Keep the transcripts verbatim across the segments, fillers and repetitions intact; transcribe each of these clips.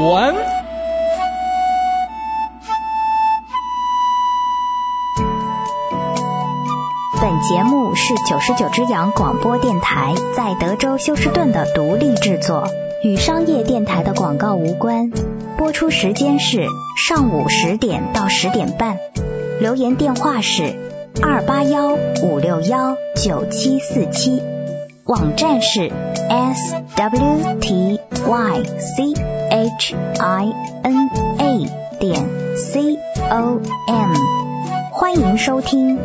文。 本节目是九十九只羊广播电台在德州休斯顿的独立制作，与商业电台的广告无关。播出时间是上午十点到十点半。留言电话是二八幺五六幺九七四七，网站是 s w t y c h i n a 点 c o m， 欢迎收听。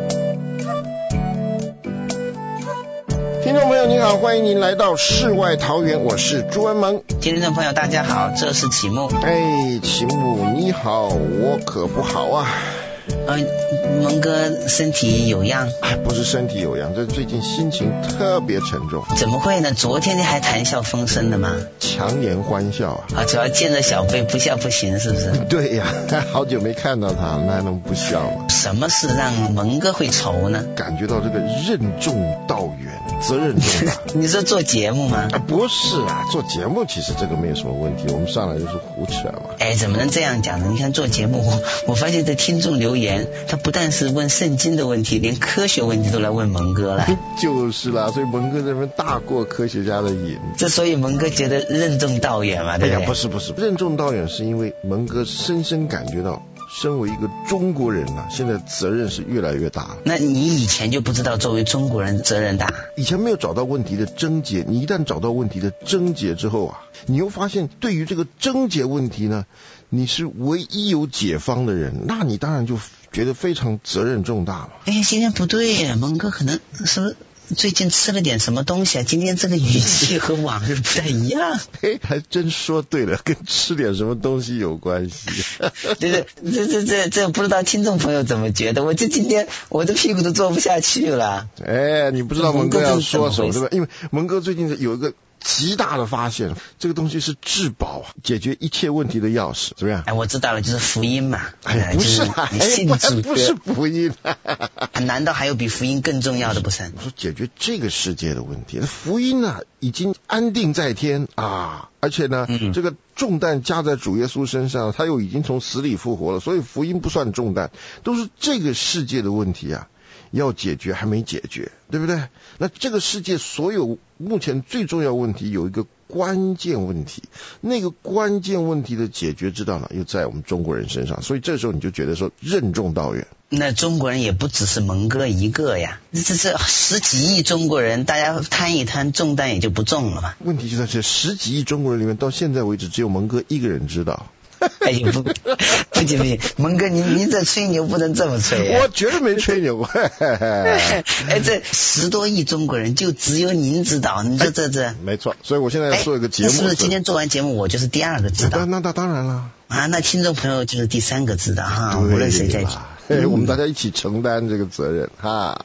听众朋友您好，欢迎您来到世外桃源，我是朱文萌。 听众朋友大家好，这是启木。 哎，启木你好，我可不好啊。 呃，蒙哥身体有恙？ 哎，不是身体有恙，这最近心情特别沉重。 怎么会呢？昨天你还谈笑风生的吗？ 强颜欢笑啊！ 啊，主要见着小贝不笑不行，是不是？ 对呀，好久没看到他，那还能不笑吗？ 什么事让蒙哥会愁呢？ 感觉到这个任重道远，责任重大。 你说做节目吗？ 啊，不是啊，做节目其实这个没有什么问题，我们上来就是胡扯嘛。 哎，怎么能这样讲呢？你看做节目，我我发现这听众留言，他不但是问圣经的问题，连科学问题都来问蒙哥了。 就是啦，所以蒙哥这边大过科学家的瘾。 这所以蒙哥觉得任重道远嘛，对不对？ 哎呀，不是不是，任重道远是因为蒙哥深深感觉到，身为一个中国人啊，现在责任是越来越大了。 那你以前就不知道作为中国人责任大？ 以前没有找到问题的症结，你一旦找到问题的症结之后啊，你又发现对于这个症结问题呢，你是唯一有解方的人，那你当然就觉得非常责任重大了。 哎，今天不对呀，蒙哥可能是不是最近吃了点什么东西啊？今天这个语气和往日不太一样。 嘿，还真说对了，跟吃点什么东西有关系。 对对，这这这这不知道听众朋友怎么觉得？我这今天我的屁股都坐不下去了。 哎，你不知道蒙哥要说什么对吧？因为蒙哥最近有一个极大的发现，这个东西是至宝，解决一切问题的钥匙，怎么样？ 哎，我知道了，就是福音嘛。 哎，不是啊， 你信主不是福音、啊。 难道还有比福音更重要的不是？ 我说解决这个世界的问题，福音啊已经安定在天啊，而且呢、嗯，这个重担加在主耶稣身上，他又已经从死里复活了，所以福音不算重担，都是这个世界的问题啊。要解决还没解决，对不对？那这个世界所有目前最重要问题有一个关键问题，那个关键问题的解决之道呢，又在我们中国人身上，所以这时候你就觉得说任重道远。 那中国人也不只是蒙哥一个呀，这这十几亿中国人，大家摊一摊，重担也就不重了嘛。 问题就在这十几亿中国人里面，到现在为止只有蒙哥一个人知道。 哎呦不，不行不行，蒙哥您您这吹牛不能这么吹、啊、 我绝对没吹牛。 哎，这十多亿中国人就只有您知道，你说这这、哎、 没错，所以我现在要做一个节目， 那是不是今天做完节目我就是第二个知道？ 那那当然了啊，那听众朋友就是第三个知道哈，无论谁在听、 嗯，我们大家一起承担这个责任哈。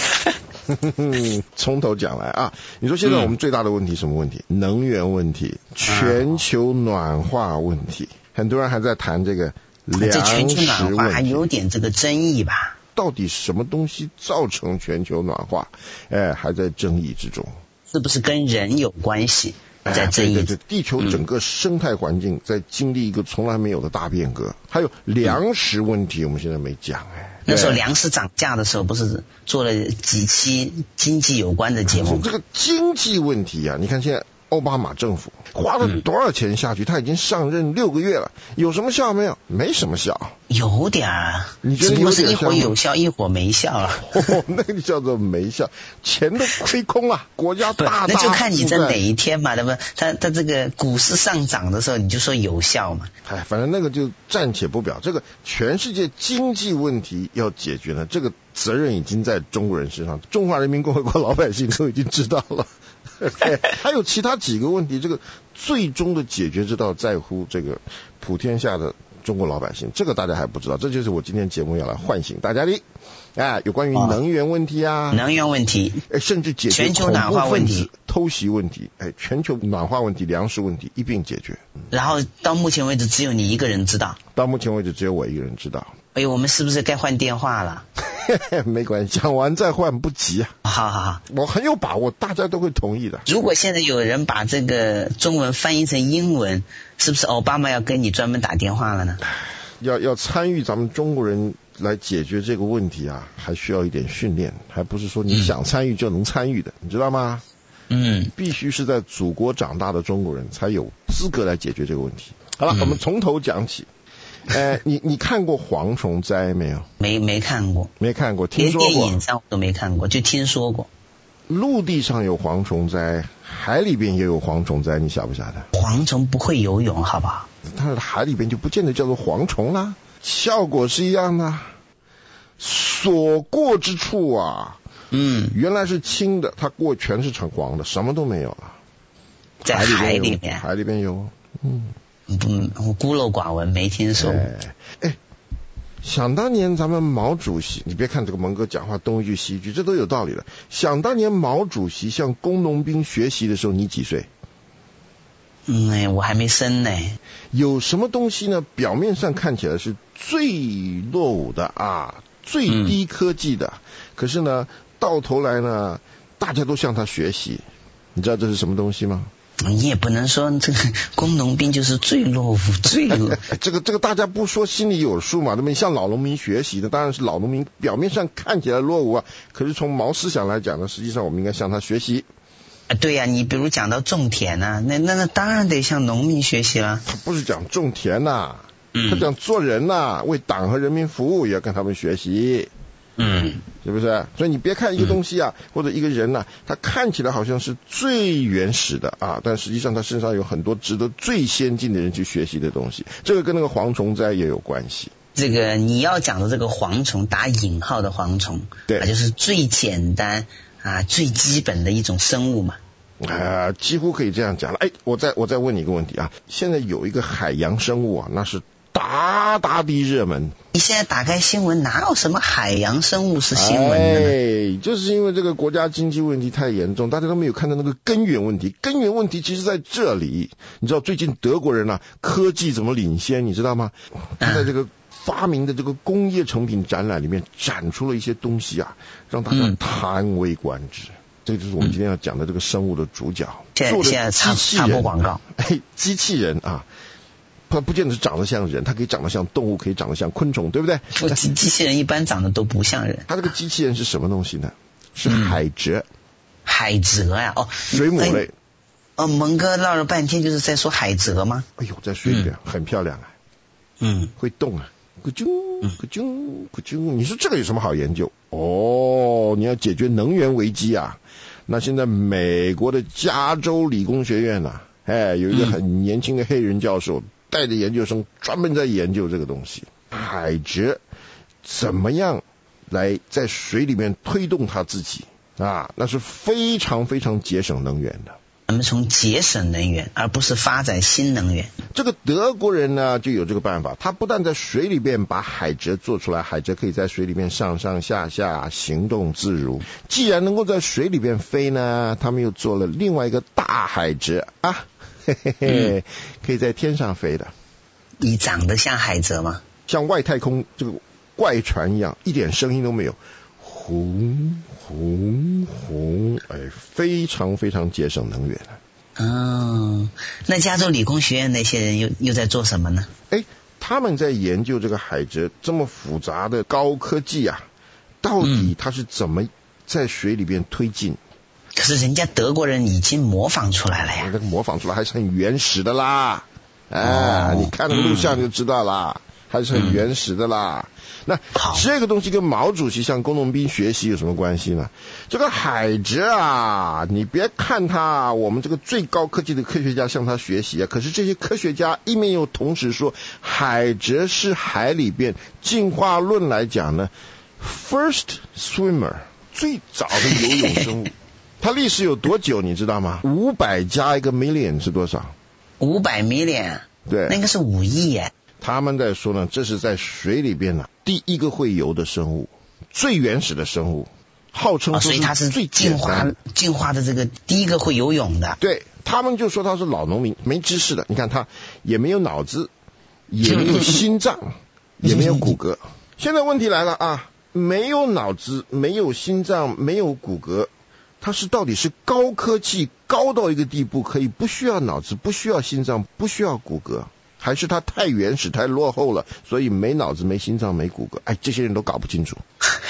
从头讲来啊，你说现在我们最大的问题什么问题？嗯、能源问题，全球暖化问题，很多人还在谈这个粮食问题。这全球暖化还有点这个争议吧？ 到底什么东西造成全球暖化？哎，还在争议之中。 是不是跟人有关系？在争议。 哎、对对对，地球整个生态环境在经历一个从来没有的大变革。还有粮食问题，我们现在没讲哎。 那时候粮食涨价的时候，不是做了几期经济有关的节目？ 这个经济问题啊，你看现在奥巴马政府花了多少钱下去？嗯、他已经上任六个月了，有什么效没有？没什么效。 有点儿， 你觉得有点效？ 是一会儿有效，一会儿没效了。 哦，那个叫做没效，钱都亏空了，国家大大那就看你在哪一天嘛，对不？他他这个股市上涨的时候，你就说有效嘛。 哎，反正那个就暂且不表。这个全世界经济问题要解决呢，这个责任已经在中国人身上，中华人民共和国老百姓都已经知道了。还有其他几个问题，这个最终的解决之道在乎这个普天下的中国老百姓，这个大家还不知道，这就是我今天节目要来唤醒大家的。哎，有关于能源问题啊， 能源问题， 甚至解决全球暖化问题， 偷袭问题，哎，全球暖化问题、粮食问题一并解决。 然后到目前为止只有你一个人知道。 到目前为止只有我一个人知道。 哎呦，我们是不是该换电话了？ 没关系，讲完再换不急啊。 好好好， 我很有把握，大家都会同意的。 如果现在有人把这个中文翻译成英文，是不是奥巴马要跟你专门打电话了呢？ 要要参与咱们中国人来解决这个问题啊，还需要一点训练，还不是说你想参与就能参与的，嗯、你知道吗？嗯，必须是在祖国长大的中国人才有资格来解决这个问题。好了，嗯、我们从头讲起。呃，你你看过蝗虫灾没有？ 没没看过， 没看过，听说过。 电影上都没看过，就听说过。 陆地上有蝗虫灾，海里边也有蝗虫灾，你晓不晓得？ 蝗虫不会游泳，好不好？ 但是海里边就不见得叫做蝗虫啦，效果是一样的。所过之处啊，嗯，原来是青的，它过全是成黄的，什么都没有了。 在海里面， 海里边有，嗯。 不，我孤陋寡闻，没听说。 哎，哎，想当年咱们毛主席，你别看这个蒙哥讲话东一句西一句，这都有道理的。想当年毛主席向工农兵学习的时候，你几岁？ 嗯，哎，我还没生呢。 有什么东西呢？表面上看起来是最落伍的啊，最低科技的，嗯、可是呢，到头来呢，大家都向他学习。你知道这是什么东西吗？ 你也不能说这个工农兵就是最落伍、最落这个这个大家不说心里有数嘛？那么向老农民学习的，当然是老农民表面上看起来落伍啊，可是从毛思想来讲呢，实际上我们应该向他学习。 啊，对呀、啊，你比如讲到种田啊，那那那当然得向农民学习了。 他不是讲种田呐、啊，嗯、他讲做人呐、啊，为党和人民服务，也要跟他们学习。嗯，是不是？所以你别看一个东西啊，嗯、或者一个人呐、啊，他看起来好像是最原始的啊，但实际上他身上有很多值得最先进的人去学习的东西。这个跟那个蝗虫灾也有关系。 这个你要讲的这个蝗虫，打引号的蝗虫，对，就是最简单啊、最基本的一种生物嘛。 啊、呃，几乎可以这样讲了。哎，我再我再问你一个问题啊，现在有一个海洋生物啊，那是大大的热门。 你现在打开新闻，哪有什么海洋生物是新闻的呢？ 哎，就是因为这个国家经济问题太严重，大家都没有看到那个根源问题。根源问题其实在这里。你知道最近德国人啊，科技怎么领先？你知道吗？他在这个发明的这个工业成品展览里面展出了一些东西啊，让大家叹为观止。嗯，这个就是我们今天要讲的这个生物的主角。 现在现在插插播广告。 哎，机器人啊。它不见得是长得像人，它可以长得像动物，可以长得像昆虫，对不对？ 机机器人一般长得都不像人。 它这个机器人是什么东西呢？是海蜇。嗯、 海蜇呀、啊，哦， 水母类。 哦，蒙哥唠了半天就是在说海蜇吗？ 哎呦，在水里边、嗯、很漂亮啊。嗯，会动啊，咕啾咕啾咕啾。你说这个有什么好研究？哦，你要解决能源危机啊。那现在美国的加州理工学院啊。哎，有一个很年轻的黑人教授，带着研究生专门在研究这个东西，海蜇怎么样来在水里面推动它自己啊？那是非常非常节省能源的。 我们从节省能源，而不是发展新能源。 这个德国人呢就有这个办法，他不但在水里边把海蜇做出来，海蜇可以在水里面上上下下行动自如。既然能够在水里边飞呢，他们又做了另外一个大海蜇啊。嘿嘿嘿，可以在天上飞的。 你长得像海蜇吗？ 像外太空这个怪船一样，一点声音都没有，轰轰轰，哎，非常非常节省能源。 哦，那加州理工学院那些人又又在做什么呢？ 哎，他们在研究这个海蜇这么复杂的高科技啊，到底它是怎么在水里边推进？ 可是人家德国人已经模仿出来了呀， 那个模仿出来还是很原始的啦，哎，哦、你看那个录像就知道啦，嗯、还是很原始的啦。嗯、那这个东西跟毛主席向工农兵学习有什么关系呢？这个海蜇啊，你别看他，我们这个最高科技的科学家向他学习啊，可是这些科学家一面又同时说，海蜇是海里边进化论来讲呢 ，first swimmer 最早的游泳生物。它历史有多久你知道吗？五百加一个 million 是多少？ 五百 million， 对， 那个是五亿耶。 他们在说呢，这是在水里边呢、啊、第一个会游的生物，最原始的生物。 号称哦，所以它是最进化进化的这个第一个会游泳的。 对，他们就说他是老农民，没知识的。你看他也没有脑子，也没有心脏，也没有骨骼。现在问题来了啊，没有脑子，没有心脏，没有骨骼，它是到底是高科技高到一个地步，可以不需要脑子，不需要心脏，不需要骨骼，还是它太原始太落后了，所以没脑子没心脏没骨骼？哎，这些人都搞不清楚。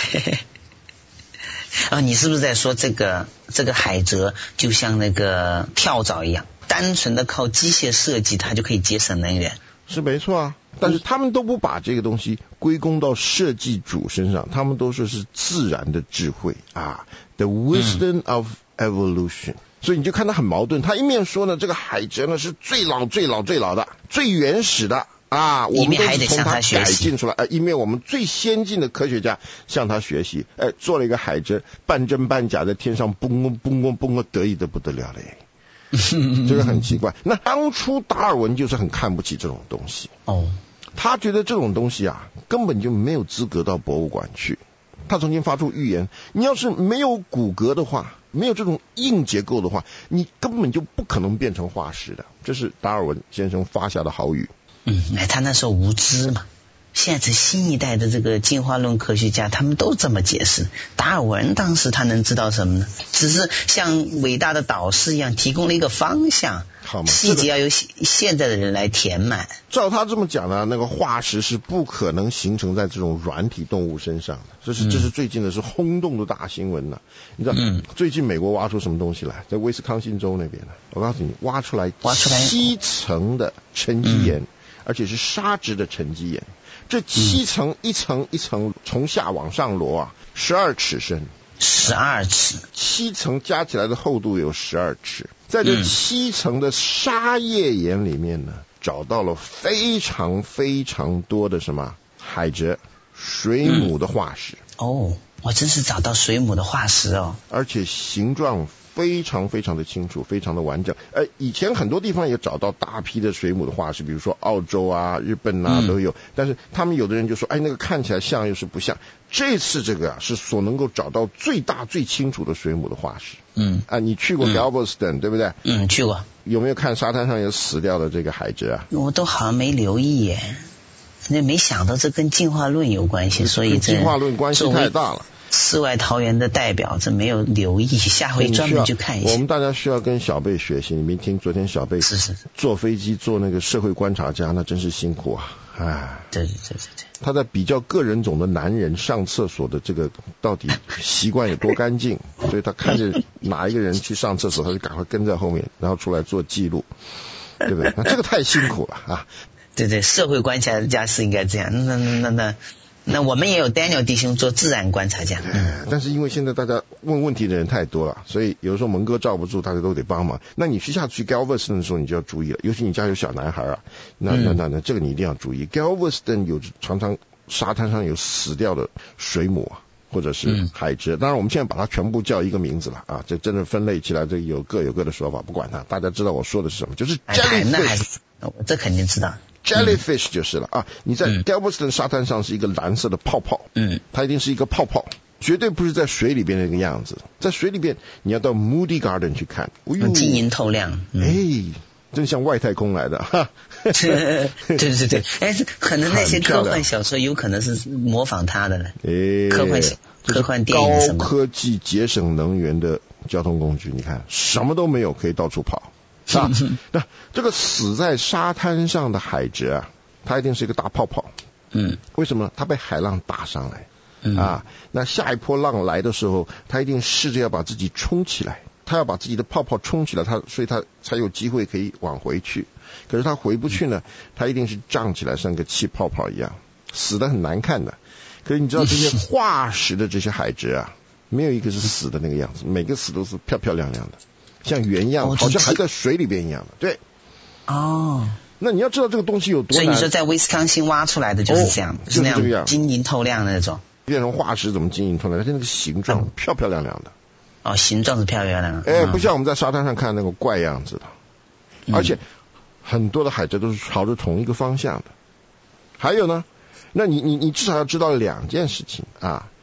啊，你是不是在说这个这个海蜇就像那个跳蚤一样，单纯的靠机械设计它就可以节省能源？ 是没错啊，但是他们都不把这个东西归功到设计主身上，他们都说是自然的智慧啊 ，the wisdom of evolution。嗯，所以你就看他很矛盾，他一面说呢，这个海蜇呢是最老最老最老的、最原始的啊，我们都是从它改进出来，呃，一面我们最先进的科学家向他学习，哎，做了一个海蜇，半真半假，在天上蹦蹦蹦蹦蹦，得意的不得了嘞。这个很奇怪。那当初达尔文就是很看不起这种东西哦，他觉得这种东西啊根本就没有资格到博物馆去。他曾经发出预言，你要是没有骨骼的话，没有这种硬结构的话，你根本就不可能变成化石的。这是达尔文先生发下的豪语。 嗯，哎，他那时候无知嘛。现在这新一代的这个进化论科学家，他们都这么解释。达尔文当时他能知道什么呢？只是像伟大的导师一样提供了一个方向， 好嘛， 细节要由现在的人来填满。 照他这么讲呢，那个化石是不可能形成在这种软体动物身上的。这是这是最近的是轰动的大新闻呢。你知道、嗯、最近美国挖出什么东西来？在威斯康星州那边呢，我告诉你，挖出来七层的沉积岩、嗯，而且是砂质的沉积岩。这七层、嗯、一层一层从下往上摞啊，十二尺深， 十二尺， 七层加起来的厚度有十二尺。在这七层的砂页岩里面呢，找到了非常非常多的什么海蜇、水母的化石。 嗯、哦，我真是找到水母的化石哦， 而且形状非常非常的清楚，非常的完整。呃，以前很多地方也找到大批的水母的化石，比如说澳洲啊、日本啊都有、嗯。但是他们有的人就说，哎，那个看起来像又是不像。这次这个啊，是所能够找到最大最清楚的水母的化石。嗯，啊，你去过 Galveston、嗯、对不对？ 嗯，去过。 有没有看沙滩上有死掉的这个海蜇啊？ 我都好像没留意耶，那没想到这跟进化论有关系，所以这进化论关系太大了。 世外桃源的代表，这没有留意，下回专门去看一下。 我们大家需要跟小贝学习。你没听昨天小贝是是坐飞机做那个社会观察家，那真是辛苦啊！哎， 对对对对对。 他在比较各人种的男人上厕所的这个到底习惯有多干净，所以他看着哪一个人去上厕所，他就赶快跟在后面，然后出来做记录，对不对？那这个太辛苦了啊！ 对对，社会观察家是应该这样。那那那那。那我们也有 Daniel 弟兄做自然观察家， 嗯，但是因为现在大家问问题的人太多了，所以有的时候蒙哥罩不住，大家都得帮忙。那你去下去 Galveston 的时候，你就要注意了，尤其你家有小男孩啊，那那那那这个你一定要注意。Galveston 有常常沙滩上有死掉的水母啊，或者是海蜇、嗯，当然我们现在把它全部叫一个名字了啊，这真的分类起来，这有各有各的说法，不管它，大家知道我说的是什么，就是 jellyfish， 这肯定知道。 jellyfish 就是了啊！你在 Galveston 沙滩上是一个蓝色的泡泡，嗯，它一定是一个泡泡，绝对不是在水里边那个样子。在水里边，你要到 Moody Garden 去看， 晶莹透亮， 嗯、哎，真像外太空来的哈。 对对对，哎，可能那些科幻小说有可能是模仿它的了。哎，科幻科幻电影什么？ 高科技节省能源的交通工具，你看什么都没有，可以到处跑。啊，那这个死在沙滩上的海蜇啊，它一定是一个大泡泡。嗯，为什么？它被海浪打上来。嗯啊，那下一波浪来的时候，它一定试着要把自己冲起来，它要把自己的泡泡冲起来，它所以它才有机会可以往回去。可是它回不去呢，它一定是胀起来，像个气泡泡一样，死得很难看的。可是你知道这些化石的这些海蜇啊，没有一个是死的那个样子，每个死都是漂漂亮亮的。像原样，好像还在水里边一样的，对。哦，那你要知道这个东西有多难。 所以你说在威斯康星挖出来的就是这样，哦、 就是这个样， 晶莹透亮的那种。 变成化石怎么晶莹透亮？它那个形状、嗯、漂漂亮亮的。 哦，形状是漂漂亮亮的。 哎，不像我们在沙滩上看那个怪样子的，嗯、而且很多的海蜇都是朝着同一个方向的。还有呢，那你你你至少要知道两件事情啊。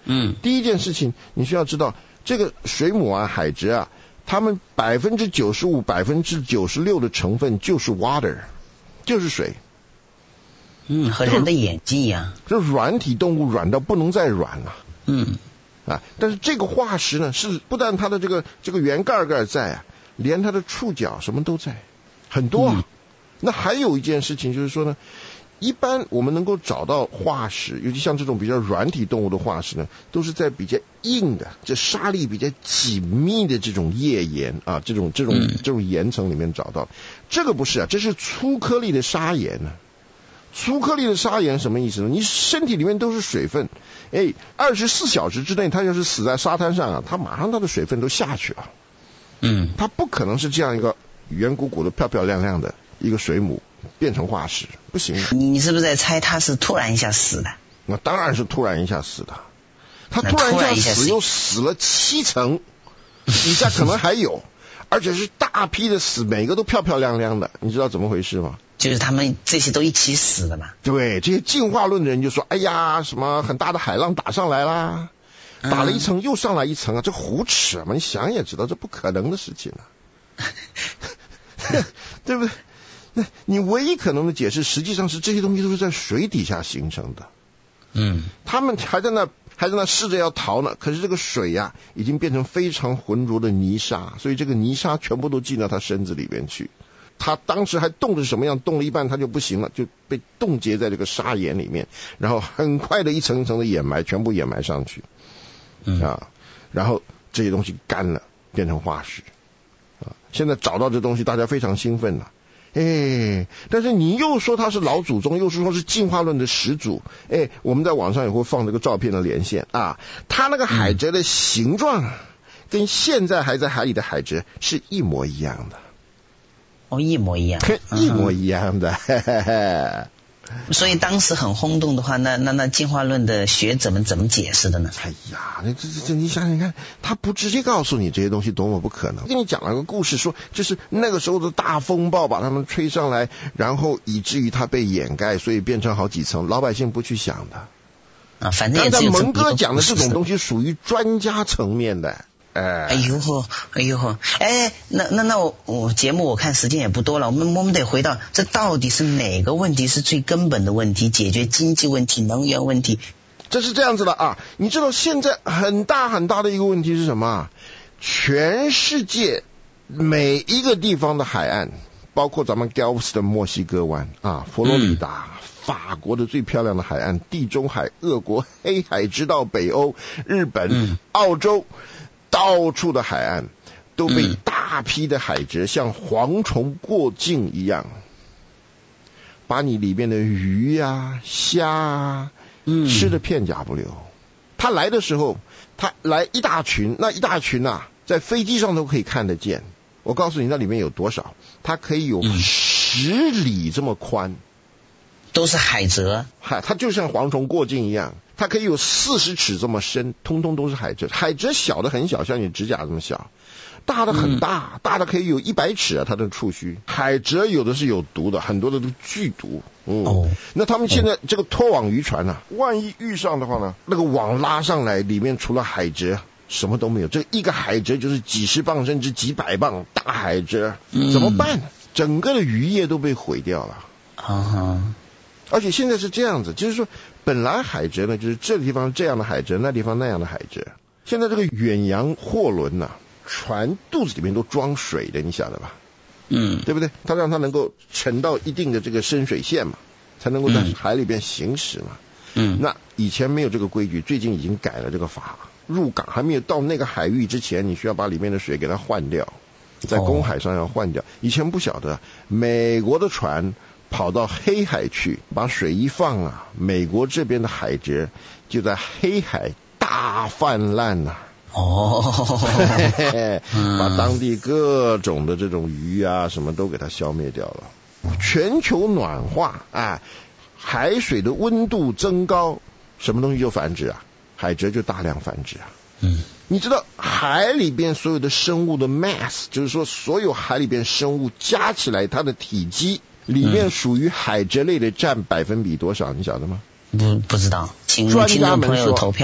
嗯， 第一件事情你需要知道，这个水母啊、海蜇啊，它们百分之九十五、百分之九十六的成分就是 water， 就是水。 嗯，和人的眼睛一样。 这软体动物软到不能再软了。 嗯。 啊，但是这个化石呢，是不但它的这个这个圆盖盖在啊，连它的触角什么都在，很多啊。嗯、那还有一件事情就是说呢，一般我们能够找到化石，尤其像这种比较软体动物的化石呢，都是在比较硬的、这沙粒比较紧密的这种页岩啊，这种这种这种岩层里面找到。这个不是啊，这是粗颗粒的砂岩呢、啊。粗颗粒的砂岩什么意思呢？你身体里面都是水分，哎，二十四小时之内，它要是死在沙滩上啊，它马上它的水分都下去了。 嗯， 它不可能是这样一个圆鼓鼓的、漂漂亮亮的一个水母变成化石，不行。 你你是不是在猜它是突然一下死的？ 那当然是突然一下死的。它突然一下死，又死了七层，底下可能还有，而且是大批的死，每个都漂漂亮亮的，你知道怎么回事吗？ 就是他们这些都一起死的嘛。 对，这些进化论的人就说，哎呀，什么很大的海浪打上来啦，打了一层又上来一层啊，这胡扯嘛！你想也知道这不可能的事情啊，对不对？那你唯一可能的解释，实际上是这些东西都是在水底下形成的。 嗯，他们还在那还在那试着要逃呢，可是这个水呀、啊、已经变成非常浑浊的泥沙，所以这个泥沙全部都进到他身子里边去。他当时还冻着什么样，冻了一半他就不行了，就被冻结在这个砂岩里面，然后很快的一层一层的掩埋，全部掩埋上去。 嗯啊，然后这些东西干了，变成化石。啊，现在找到这东西，大家非常兴奋了。哎，但是你又说它是老祖宗，又是说是进化论的始祖。哎，我们在网上也会放这个照片的连线啊，它那个海蜇的形状、嗯、跟现在还在海里的海蜇是一模一样的。 哦，一模一样， 一模一样的。嘿嘿嘿。 所以当时很轰动的话，那那那进化论的学者们怎么解释的呢？ 哎呀，这这这，你想想看，他不直接告诉你这些东西多么不可能。跟你讲了个故事，说就是那个时候的大风暴把他们吹上来，然后以至于它被掩盖，所以变成好几层，老百姓不去想的。 啊，反正也只有但蒙哥讲的这种东西属于专家层面的。 哎呦呵，哎呦呵，哎，那那那我我节目我看时间也不多了，我们我们得回到这到底是哪个问题是最根本的问题？解决经济问题、能源问题， 这是这样子的啊！你知道现在很大很大的一个问题是什么？全世界每一个地方的海岸，包括咱们 Gulf 的墨西哥湾啊，佛罗里达。嗯，法国的最漂亮的海岸，地中海、俄国、黑海直到北欧、日本、嗯、澳洲。到处的海岸都被大批的海蜇像蝗虫过境一样，把你里面的鱼呀、啊、虾啊，嗯，吃得片甲不留。他来的时候，他来一大群，那一大群啊，在飞机上都可以看得见。我告诉你，那里面有多少？它可以有十里这么宽， 都是海蜇。 海，它就像蝗虫过境一样。它可以有四十尺这么深，通通都是海蜇。海蜇小的很小，像你指甲这么小；大的很大，嗯、大的可以有一百尺啊，它的触须。海蜇有的是有毒的，很多的都剧毒。嗯，哦，那他们现在这个拖网渔船啊，万一遇上的话呢，那个网拉上来，里面除了海蜇什么都没有。这一个海蜇就是几十磅甚至几百磅大海蜇，嗯、怎么办？整个的渔业都被毁掉了。 啊， 而且现在是这样子，就是说。本来海蜇呢，就是这个地方这样的海蜇，那地方那样的海蜇。现在这个远洋货轮呐、啊，船肚子里面都装水的，你晓得吧？ 嗯， 对不对？它让它能够沉到一定的这个深水线嘛，才能够在海里边行驶嘛。 嗯， 那以前没有这个规矩，最近已经改了这个法。入港还没有到那个海域之前，你需要把里面的水给它换掉，在公海上要换掉。哦、以前不晓得，美国的船。跑到黑海去，把水一放啊，美国这边的海蜇就在黑海大泛滥呐、啊。 哦， 把当地各种的这种鱼啊什么都给它消灭掉了。全球暖化啊，海水的温度增高，什么东西就繁殖啊？海蜇就大量繁殖啊。 嗯， 你知道海里边所有的生物的 mass， 就是说所有海里边生物加起来它的体积。里面属于海蜇类的占百分比多少？你晓得吗？ 不不知道，请听众朋友投票。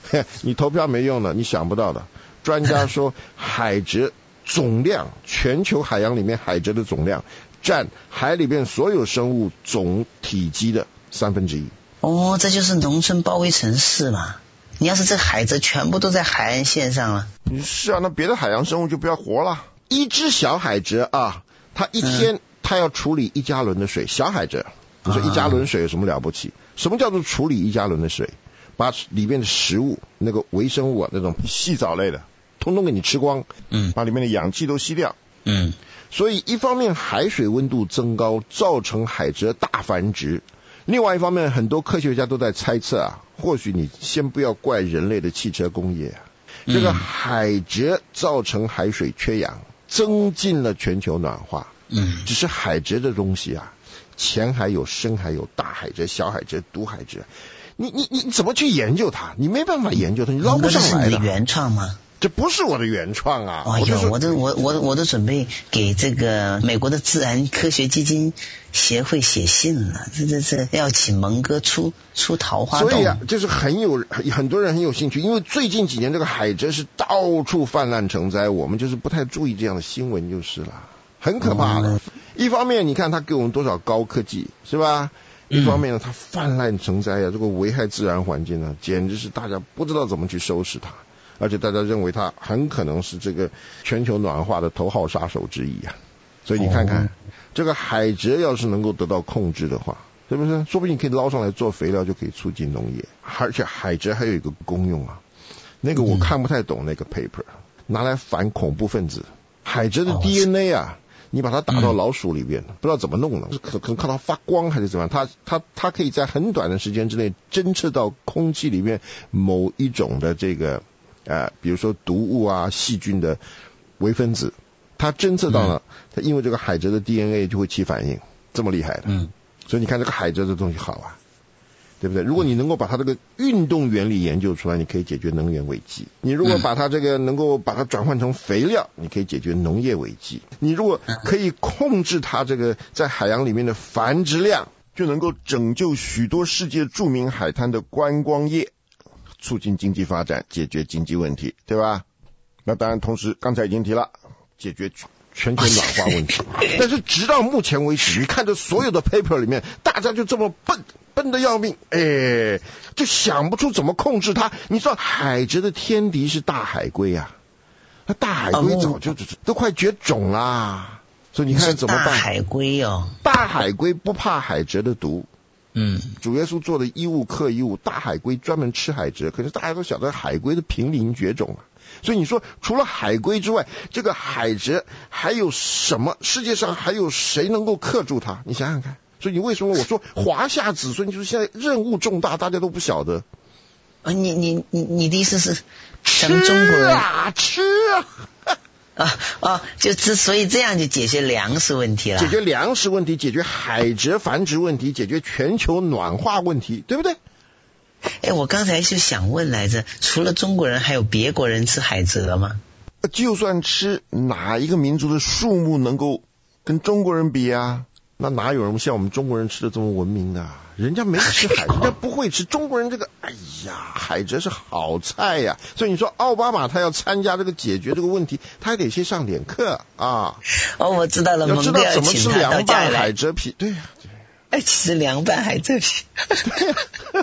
你投票没用的，你想不到的。专家说，海蜇总量，全球海洋里面海蜇的总量占海里面所有生物总体积的三分之一。 哦，这就是农村包围城市嘛。你要是这海蜇全部都在海岸线上了， 是啊，那别的海洋生物就不要活了。一只小海蜇啊，它一天、嗯、它要处理一加仑的水。小海蜇，你说一加仑水有什么了不起？啊、什么叫做处理一加仑的水？把里面的食物，那个微生物啊，那种细藻类的，通通给你吃光， 嗯， 把里面的氧气都吸掉， 嗯。 所以一方面海水温度增高，造成海蜇大繁殖。另外一方面，很多科学家都在猜测啊，或许你先不要怪人类的汽车工业啊，这个海蜇造成海水缺氧，增进了全球暖化。 嗯， 只是海蜇的东西啊，浅海有，深海有，大海蜇、小海蜇、毒海蜇，你你你怎么去研究它？你没办法研究它，你捞不上来的。 这是你的原创吗？ 这不是我的原创啊！ 哎呦，我都我我我都准备给这个美国的自然科学基金协会写信了，这这这要请蒙哥出出桃花洞。 所以啊，就是很有很多人很有兴趣，因为最近几年这个海蜇是到处泛滥成灾，我们就是不太注意这样的新闻就是了，很可怕的。嗯、一方面你看它给我们多少高科技，是吧？一方面呢，它泛滥成灾啊，这个危害自然环境啊，简直是大家不知道怎么去收拾它。而且大家认为它很可能是这个全球暖化的头号杀手之一啊，所以你看看、哦、这个海蜇要是能够得到控制的话，是不是？说不定可以捞上来做肥料，就可以促进农业。而且海蜇还有一个功用啊，那个我看不太懂那个 paper，、嗯、拿来反恐怖分子。海蜇的 D N A 啊，哦、你把它打到老鼠里边，嗯、不知道怎么弄的，可可能看到发光还是怎么样，它它它可以在很短的时间之内侦测到空气里面某一种的这个。呃，比如说毒物啊、细菌的微分子，它侦测到了，它因为这个海蜇的 D N A 就会起反应，这么厉害的。 嗯， 所以你看这个海蜇的东西好啊，对不对？如果你能够把它这个运动原理研究出来，你可以解决能源危机；你如果把它这个能够把它转换成肥料，你可以解决农业危机；你如果可以控制它这个在海洋里面的繁殖量，就能够拯救许多世界著名海滩的观光业。促进经济发展，解决经济问题，对吧？那当然，同时刚才已经提了，解决全球暖化问题。但是直到目前为止，你看这所有的 paper 里面，大家就这么笨，笨得要命，哎，就想不出怎么控制它。你知道海蜇的天敌是大海龟啊，那大海龟早就、哦、都快绝种啦，所以你看怎么办？ 大海龟哦， 大海龟不怕海蜇的毒。 嗯， 主耶稣做的衣物克衣物，大海龟专门吃海蜇，可是大家都晓得海龟的濒临绝种啊。所以你说除了海龟之外，这个海蜇还有什么？世界上还有谁能够克住它？你想想看。所以你为什么我说华夏子孙就是现在任务重大，大家都不晓得。 啊，你你你你的意思是咱们中国人吃啊吃啊。 啊啊！就之所以这样就解决粮食问题了， 解决粮食问题，解决海蜇繁殖问题，解决全球暖化问题，对不对？ 哎，我刚才就想问来着，除了中国人，还有别国人吃海蜇吗？ 就算吃，哪一个民族的数目能够跟中国人比啊？那哪有人像我们中国人吃的这么文明的、啊？人家没吃海，人家不会吃。中国人这个，哎呀，海蜇是好菜呀。所以你说奥巴马他要参加这个解决这个问题，他还得先上点课啊。 哦，我知道了， 要知道怎么吃凉拌海蜇皮，对呀、啊。 哎，吃凉拌海蜇皮， 对呀、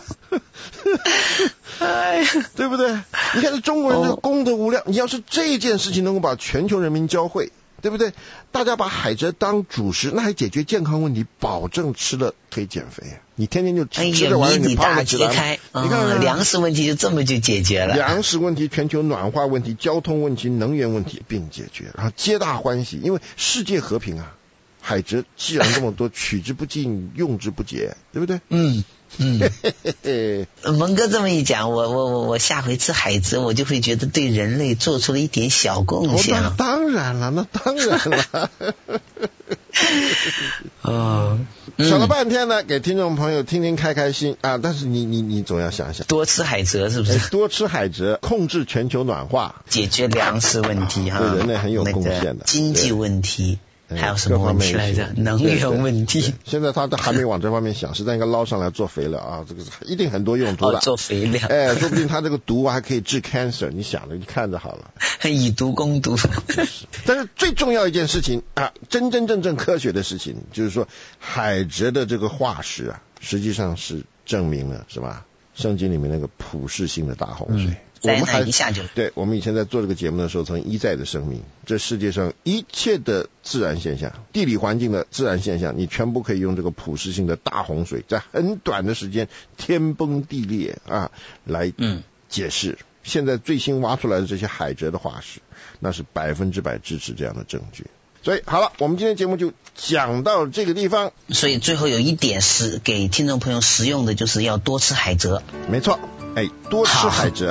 啊。哎呀，对不对？你看这中国人这个功德无量，你要是这件事情能够把全球人民教会。对不对？大家把海蜇当主食，那还解决健康问题，保证吃了可以减肥。你天天就吃、哎、吃这玩意儿，你胖得起来。 开你看、 嗯，粮食问题就这么就解决了。 粮食问题、全球暖化问题、交通问题、能源问题并解决，然后皆大欢喜，因为世界和平啊。海蜇既然这么多，取之不尽，用之不竭，对不对？ 嗯嗯。蒙哥这么一讲，我我我我下回吃海蜇，我就会觉得对人类做出了一点小贡献。 哦、当然了，那当然了。 哦， 讲了半天呢，给听众朋友听听开开心啊！但是你你你总要想想， 多吃海蜇是不是？ 多吃海蜇，控制全球暖化， 解决粮食问题哈， 对人类很有贡献的、 那个、经济问题。 还有什么问题来着？能源问题。 现在他都还没往这方面想，实在应该捞上来做肥料啊！这个一定很多用途的。 哦，做肥料。 哎，说不定他这个毒还可以治 cancer， 你想着你看着好了。 以毒攻毒。 但是最重要一件事情啊，真真正正科学的事情，就是说海蜇的这个化石啊，实际上是证明了是吧？圣经里面那个普世性的大洪水。嗯，我们还一下就对，我们以前在做这个节目的时候，曾一再的声明，这世界上一切的自然现象、地理环境的自然现象，你全部可以用这个普世性的大洪水，在很短的时间天崩地裂啊来解释。嗯，现在最新挖出来的这些海蜇的化石，那是百分之百支持这样的证据。所以好了，我们今天节目就讲到这个地方。 所以最后有一点是给听众朋友实用的，就是要多吃海蜇。 没错，哎，多吃海蜇，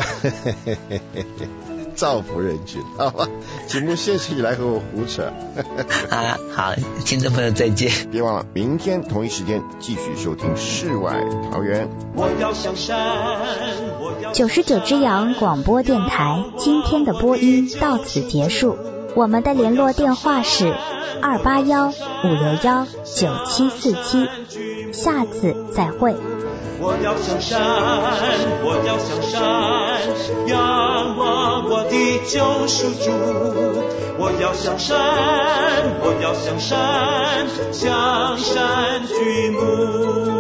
造福人群，好吧？节目谢谢你来和我胡扯。 好了，好，听众朋友再见。 别忘了明天同一时间继续收听世外桃源。我要向山， 九十九只羊广播电台今天的播音到此结束。我们的联络电话是二八幺五六幺九七四七，下次再会。 我要向山，我要向山，仰望我的救赎主。我要向山，我要向山，向山举目。